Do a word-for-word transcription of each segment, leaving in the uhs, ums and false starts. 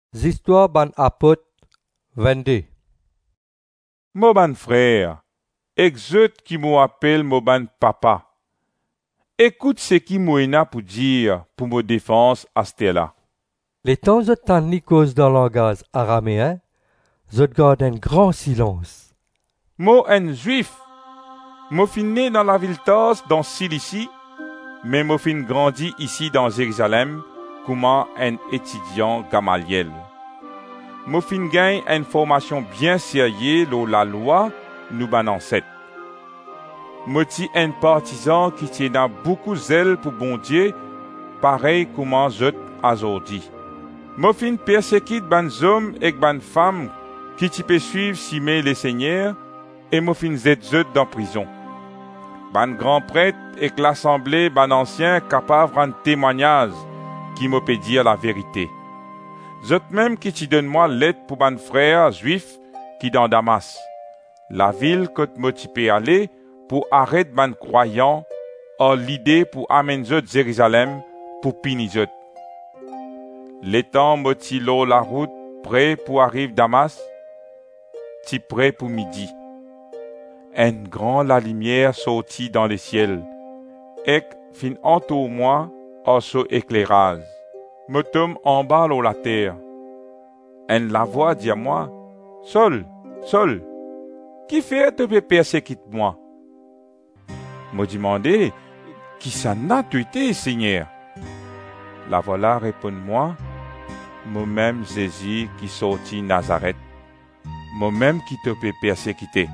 Histoires ban apôtre vingt-deux. Mon ban frère, exote qui m'appelle appelle mon ban papa. Écoute ce qui m'a pour dire pour me défense à Stella. Les temps de tanni cause dans le langage araméen, je garde un grand silence. Moi un juif. Moi fin né dans la ville Tars dans Cilicie, mais moi fin grandi ici dans Jérusalem comme un étudiant Gamaliel. Moi fin gagne une formation bien sérieuse dans la loi nous ban ancêtre. Moi ti un partisan qui tient beaucoup zèle pour bon Dieu, pareil comme je aujourd'hui. Moi fin persécute ban hommes et ban femmes qui ti peut suivre si mais les seigneurs et moi fin zet zet dans prison. Ban grand prêtre et que l'assemblée ban ancien capable rendre témoignage qui me peut dire la vérité. Zot même qui ti donne moi l'aide pour ban frère juif qui dans Damas. La ville que me ti peux aller pour arrêter ban croyants a l'idée pour amener zot Jérusalem pour punir zot. L'étant me ti lo la route prêt pour arriver Damas, ti prêt pour midi. Un grand la lumière sortit dans le ciel, et fin entoure moi à ce éclairage. Me tombe en bas dans la terre. Un la voix dit à moi, Saul, Saul, qui fait te persécuter moi? Me demandé, qui ça n'a tu été, Seigneur? La voilà répond-moi, moi-même Jésus qui sortit Nazareth, moi-même qui te peut persécuter.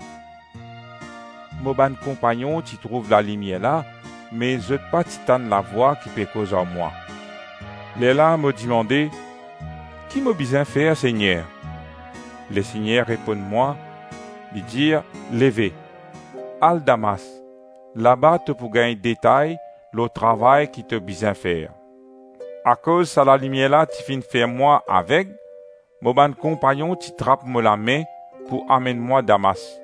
Mon ban compagnon, tu trouves la lumière là, mais je ne pas titane la voix qui peut causer en moi. Les là me demandé, qui me besoin faire, Seigneur? Le Seigneur répond-moi, lui dire, levez, al Damas, là-bas tu pour gagner détail, le travail qui te besoin faire. À cause de la lumière là, tu finis faire moi avec, mon ban compagnon, tu trappes me la main pour amener moi Damas.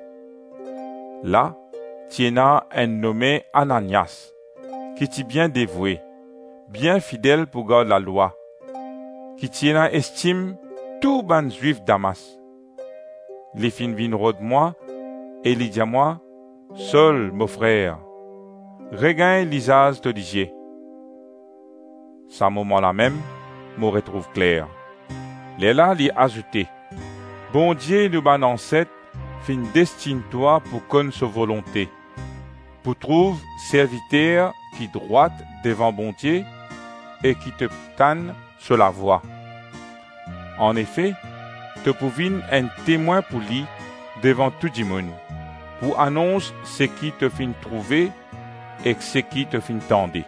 Là, tu as un nommé Ananias, qui t'y bien dévoué, bien fidèle pour garder la loi, qui tient estime tout ban juif Damas. Les fins vin de moi, et il dit à moi, Saul, mon frère, regagne l'isage te disiez. Ce moment-là même, me retrouve clair. Les là lui ajouté, bon Dieu nous ban ancêtre, fin destine-toi pour connaître sa volonté, pour trouver serviteur qui droite devant bon Dieu et qui te tanne sur la voie. En effet, te pouvine un témoin pour lui devant tout le monde, pour annoncer ce qui te fin trouver et ce qui te fin tendre.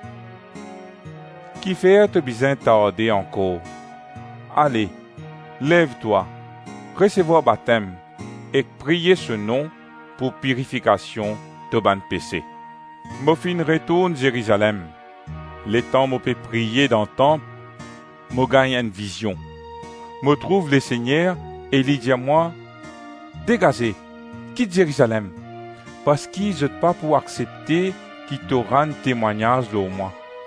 Qui fait te besoin tarder encore? Allez, lève-toi, recevoir baptême et prier ce nom pour purification de ban péché. Mo fin retourne Jérusalem. Le temps mo peut prier dans le temple, mo gagne une vision. Mo trouve le Seigneur et il dit à moi, dégagez, quitte Jérusalem, parce qu'il ne pas pour accepter qu'il te rende témoignage de moi.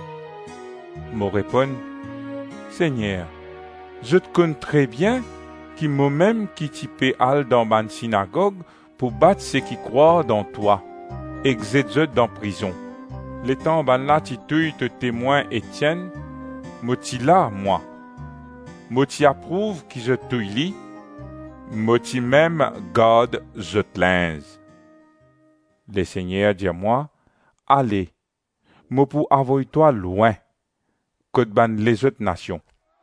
Mo répond, Seigneur, je te connais très bien qui moi-même qui t'y peut aller dans ma synagogue pour battre ceux qui croient dans toi, exécute dans prison. Le temps ban là tu te témoin Étienne, moti là moi. Moti approuve qui je te lis, moti même garde je te linge. Le Seigneur dit à moi, allez, mo pour envoyer toi loin, que ban les autres nations.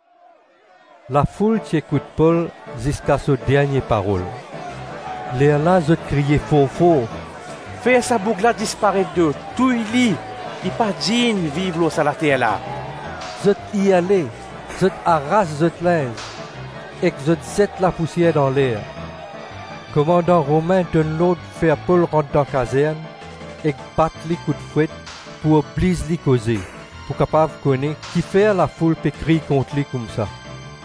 La foule t'écoute Paul jusqu'à ce dernier parole. Les là, je criais fort fort. Fais sa boucle là disparaître de tout il lit, il pas digne vivre sur la terre là. Je y allais, je arrache je linge, et que je jette la poussière dans l'air. Commandant romain donne l'ordre faire Paul rentrer dans la caserne et battre les coups de fouet pour obliger les causer, pour capable connaître qui fait la foule peut crier contre lui comme ça.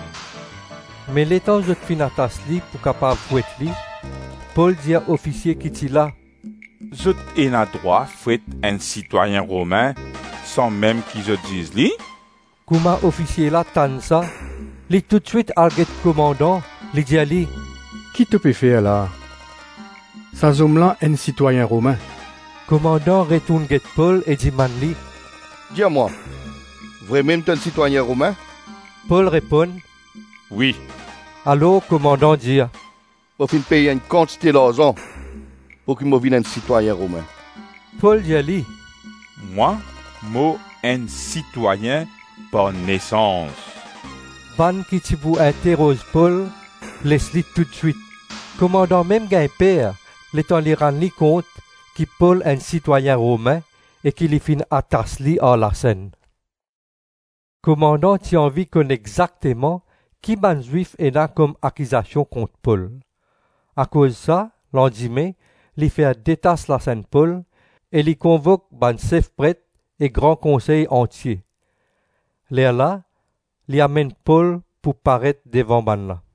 Mais l'étant je fin attache li pour capable fouet li, Paul dit à officier qui t'y là, Je ai na droit fait un citoyen romain sans même qu'ils je dise li. comment officier là tanne ça, li tout de suite al get commandant, li dit à li, Qui te peut faire là? Ça homme là un citoyen romain. commandant retourne get Paul et dit man li. Dis-moi, vraiment tu es un citoyen romain? Paul répond, Oui, alors commandant dit, Je vais payer une quantité d'argent pour qu'il me vienne un citoyen romain. Paul dit à li, moi, mo un citoyen par naissance. ban qui ti vous interrose Paul, laisse-li tout de suite. Commandant même gain père, l'étant li rend li compte qui Paul un citoyen romain et qu'il y fin attache li à la scène. Commandant ti envie qu'on exactement qui ban juif est là comme accusation contre Paul. À cause de ça, l'endimé, li fait détache la scène Paul et li convoque ban chef prêtre et grand conseil entier. L'air là, li amène Paul pour paraître devant ban là.